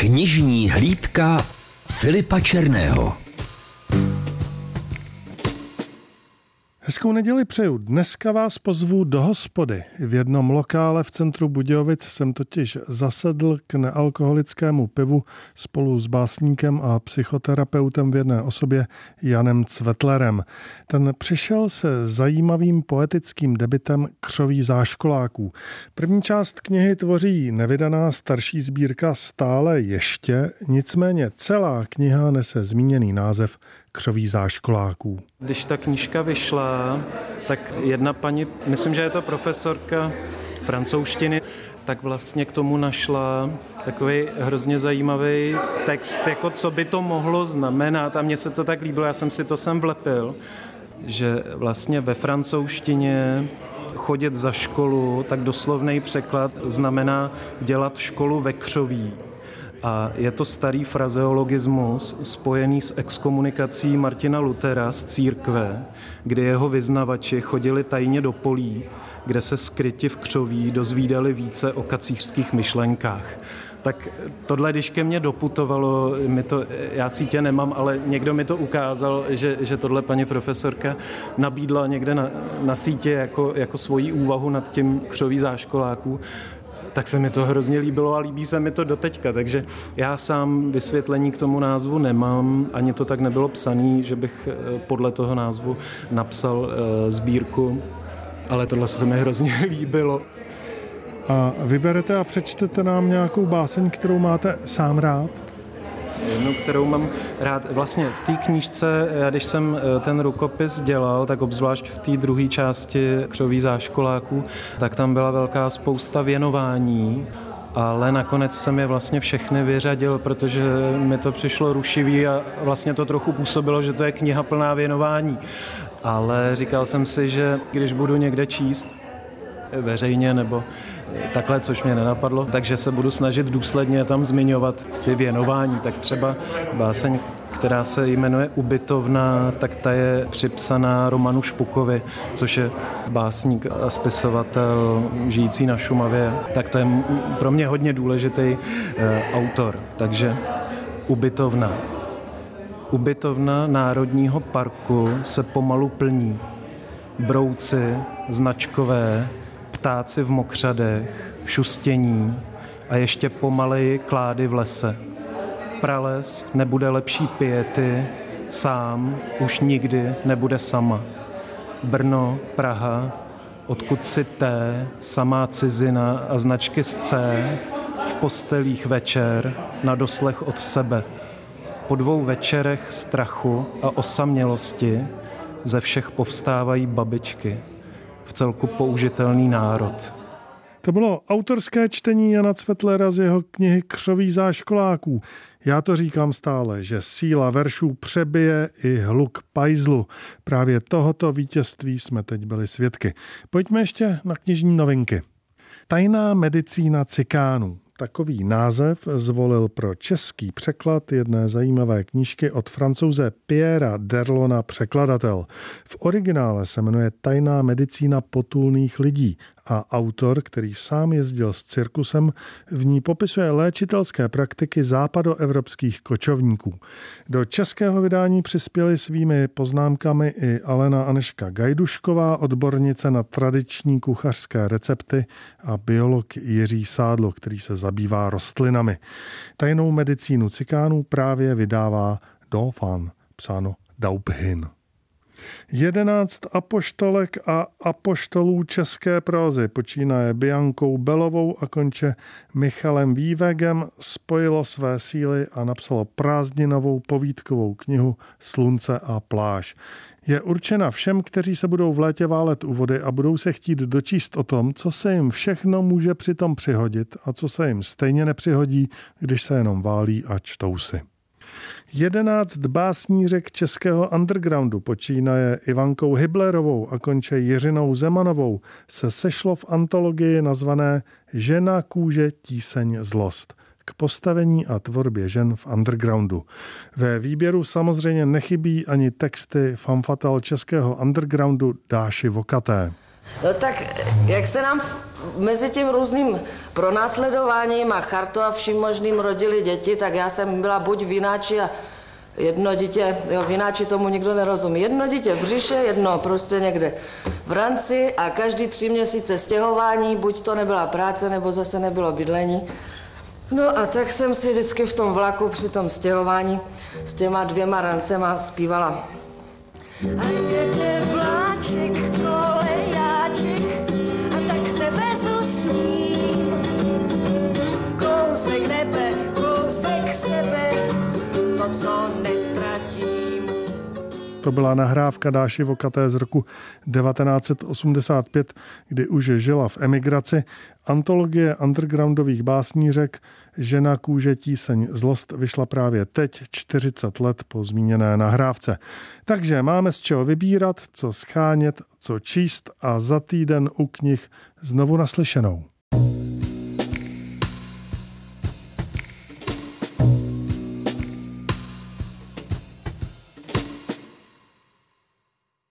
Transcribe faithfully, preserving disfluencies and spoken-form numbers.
Knižní hlídka Filipa Černého. Hezkou neděli přeju. Dneska vás pozvu do hospody. V jednom lokále v centru Budějovic jsem totiž zasedl k nealkoholickému pivu spolu s básníkem a psychoterapeutem v jedné osobě Janem Cvetlerem. Ten přišel se zajímavým poetickým debutem Křoví záškoláků. První část knihy tvoří nevydaná starší sbírka Stále ještě, nicméně celá kniha nese zmíněný název Křoví záškoláků. Když ta knížka vyšla, tak jedna paní, myslím, že je to profesorka francouzštiny, tak vlastně k tomu našla takový hrozně zajímavý text, jako co by to mohlo znamenat. A mně se to tak líbilo, já jsem si to sem vlepil, že vlastně ve francouzštině chodit za školu, tak doslovný překlad znamená dělat školu ve křoví. A je to starý frazeologismus spojený s exkomunikací Martina Luthera z církve, kdy jeho vyznavači chodili tajně do polí, kde se skryti v křoví dozvídali více o kacířských myšlenkách. Tak tohle, když ke mně doputovalo, mi to, já sítě nemám, ale někdo mi to ukázal, že, že tohle paní profesorka nabídla někde na, na sítě jako, jako svoji úvahu nad tím Křoví záškoláků, tak se mi to hrozně líbilo a líbí se mi to doteďka, takže já sám vysvětlení k tomu názvu nemám, ani to tak nebylo psaný, že bych podle toho názvu napsal sbírku, ale tohle se mi hrozně líbilo. A vyberete a přečtete nám nějakou báseň, kterou máte sám rád? Jednu, kterou mám rád. Vlastně v té knížce, já když jsem ten rukopis dělal, tak obzvlášť v té druhé části Křoví záškoláků, tak tam byla velká spousta věnování, ale nakonec jsem je vlastně všechny vyřadil, protože mi to přišlo rušivý a vlastně to trochu působilo, že to je kniha plná věnování. Ale říkal jsem si, že když budu někde číst veřejně nebo takhle, což mě nenapadlo, takže se budu snažit důsledně tam zmiňovat ty věnování. Tak třeba báseň, která se jmenuje Ubytovna, tak ta je připsaná Romanu Špukovi, což je básník a spisovatel žijící na Šumavě. Tak to je pro mě hodně důležitý e, autor. Takže Ubytovna. Ubytovna Národního parku se pomalu plní. Brouci, značkové, ptáci v mokřadech, šustění a ještě pomaleji klády v lese. Prales nebude lepší piety, sám už nikdy nebude sama. Brno, Praha, odkud si té, samá cizina a značky z C, v postelích večer, na doslech od sebe. Po dvou večerech strachu a osamělosti ze všech povstávají babičky. V celku použitelný národ. To bylo autorské čtení Jana Cvetlera z jeho knihy Křoví záškoláků. Já to říkám stále, že síla veršů přebije i hluk pajzlu. Právě tohoto vítězství jsme teď byli svědky. Pojďme ještě na knižní novinky. Tajná medicína cikánů. Takový název zvolil pro český překlad jedné zajímavé knížky od Francouze Pierra d'Erlona překladatel. V originále se jmenuje Tajná medicína potulných lidí a autor, který sám jezdil s cirkusem, v ní popisuje léčitelské praktiky západoevropských kočovníků. Do českého vydání přispěli svými poznámkami i Alena Aneška Gajdušková, odbornice na tradiční kuchařské recepty, a biolog Jiří Sádlo, který se zabývá rostlinami. Tajnou medicínu cikánů právě vydává Dauphin, psáno Dauphin. Jedenáct apoštolek a apoštolů české prózy, počínaje Biankou Belovou a konče Michalem Vývegem, spojilo své síly a napsalo prázdninovou povídkovou knihu Slunce a pláž. Je určena všem, kteří se budou v létě válet u vody a budou se chtít dočíst o tom, co se jim všechno může přitom přihodit a co se jim stejně nepřihodí, když se jenom válí a čtou si. Jedenáct básnířek českého undergroundu, počínaje Ivankou Hyblerovou a konče Jiřinou Zemanovou, se sešlo v antologii nazvané Žena, kůže, tíseň, zlost k postavení a tvorbě žen v undergroundu. Ve výběru samozřejmě nechybí ani texty fanfatal českého undergroundu Dáši Vokaté. No tak, jak se nám Mezi tím různým pronásledováním a chartou a vším možným rodili děti, tak já jsem byla buď vináči a jedno dítě, jo, vináči tomu nikdo nerozumí. Jedno dítě v břiše, jedno prostě někde v ranci a každý tři měsíce stěhování, buď to nebyla práce, nebo zase nebylo bydlení. No a tak jsem si vždycky v tom vlaku při tom stěhování s těma dvěma rancema zpívala. A jede vláček, kolejáček, a tak se vezl s ním. Kousek nebe, kousek sebe, to, co nestratím. To byla nahrávka Dáši Vokaté z roku devatenáct set osmdesát pět, kdy už žila v emigraci. Antologie undergroundových básnířek Žena, kůže, tíseň, zlost vyšla právě teď, čtyřicet let po zmíněné nahrávce. Takže máme z čeho vybírat, co schánět, co číst a za týden u knih znovu naslyšenou.